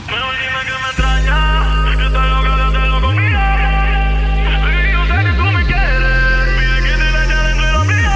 Mejor dime que me extrañas, que estás loca de hacerlo conmigo. Y yo sé que tú me quieres, pide que te la eche dentro de la mía.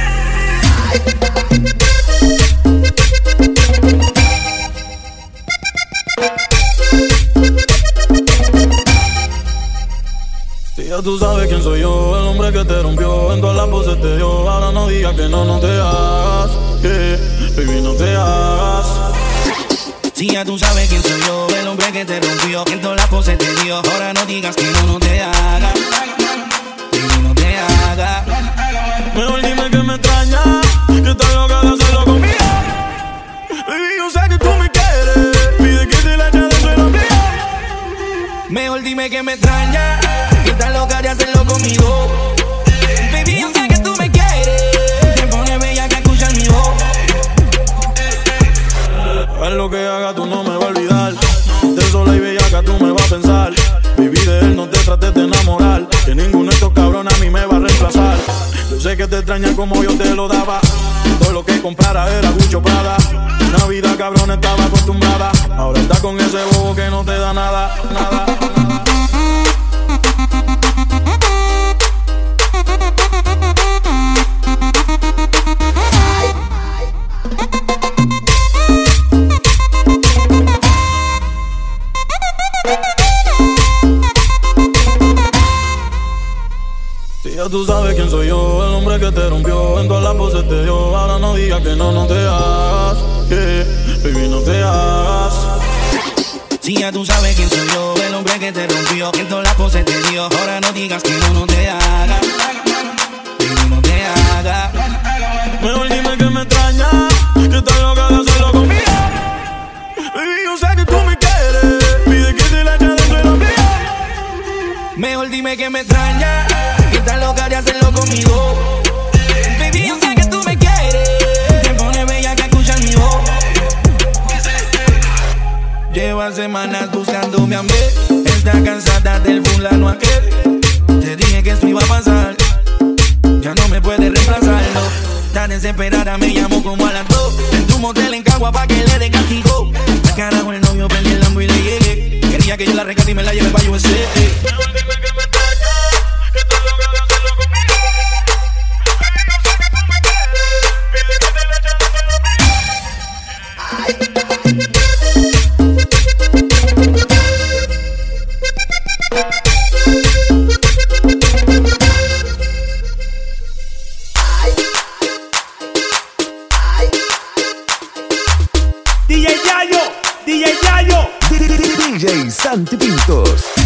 Si ya tú sabes quién soy yo, el hombre que te rompió, en todas las poses te dio. Ahora no digas que no te hagas, baby, no te hagas. Si ya tú sabes quién soy yo, el hombre que te rompió, en todas las poses te dio. Ahora no digas que no te hagas, baby, no te hagas. Mejor dime que me extrañas, que estás loca de hacerlo conmigo. Baby, yo sé que tú me quieres, pide que te la eche dentro de la mía. Mejor dime que me extrañas, que estás loca de hacerlo conmigo. Baby, yo sé que tú me quieres, te pone bella que escuchas mi voz. Haz lo que haga, tú no me vas a olvidar. De sola y bellaca tú me vas a pensar. Baby, de él no te trates de enamorar, que ninguno de estos cabrones a mí me va a reemplazar. Yo sé que te extraña como yo te lo daba. Todo lo que comprara era Gucci o Prada. Una vida cabrón estaba acostumbrada. Ahora está con ese bobo que no te da nada, nada. Si ya tú sabes quién soy yo, el hombre que te rompió, en todas las poses te dio. Ahora no digas que no te hagas, baby, no te hagas. Si ya tú sabes quién soy yo, el hombre que te rompió, en todas las poses te dio. Ahora no digas que no te hagas, baby, no te hagas. Mejor dime que me extrañas, que estás loca de hacerlo conmigo. Baby, yo sé que tú me quieres, pide que te la eche dentro de la mía. Mejor dime que me extrañas, que estás loca de hacerlo conmigo. Baby, yo sé que tú me quieres, te pone bella que escuchas mi voz. Lleva semanas buscándome a mí, está cansada del fulano aquel. Te dije que esto iba a pasar, ya no me puedes reemplazarlo. Tan desesperada me llamó como a las 2, en tu motel en Cagua pa' que le dé castigo. Al carajo el novio prendí el Lambo y le llegué. Quería que yo la rescate y me la lleve pa' USA. DJ Santi Pintos.